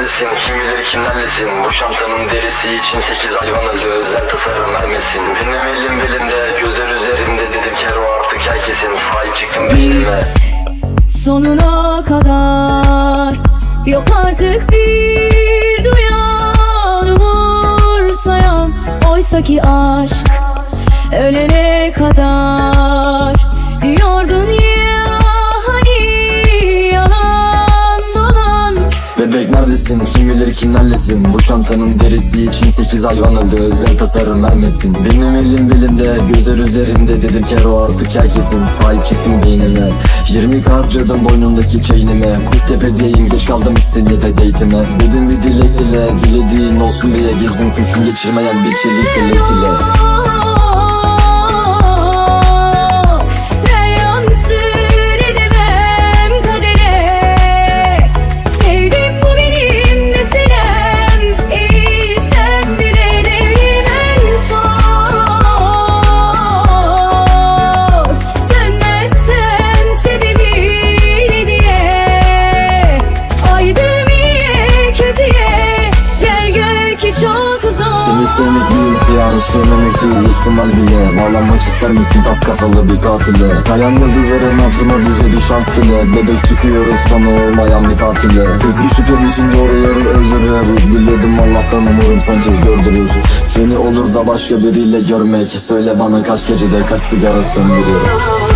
neredesin? Kim bilir kimlerlesin? Bu çantanın derisi için 8 hayvan öldü, özel tasarım vermesin. Benim elim belimde, gözler üzerimde, dedim Kero artık herkesin. Sahip çıktım beynime. Sonuna kadar yok artık bir duyan, umursayan. Oysaki aşk ölene kadar diyordun ya, hani yalan dolan. Bebek neredesin? Kim bilir kimlerlesin? Bu çantanın derisi için 8 hayvan öldü, özel tasarım vermesin. Benim elim belimde, gözler üzerimde, dedim Kero artık herkesin. Sahip çıktım beynime. 20 harcadım boynundaki chainime. Kuştepe'deyim, geç kaldım İstinye'de date'ime. Dedim bir dilek dile, dilediğin olsun diye gezdim kurşun geçirmeyen bir çelik elek ile. Seni sevmek bir ihtiyar, sevmemek değil ihtimal bile. Bağlanmak ister misin tas kafalı bir katile? Kayan yıldızların hatırına bize bir şans dile. Bebek çıkıyoruz sonu olmayan bir tatile. Tek bir şüphe bütün doğruları öldürür. Diledim Allah'tan umurum son kez gördürür. Seni olur da başka biriyle görmek. Söyle bana kaç gecede kaç sigara söndürür.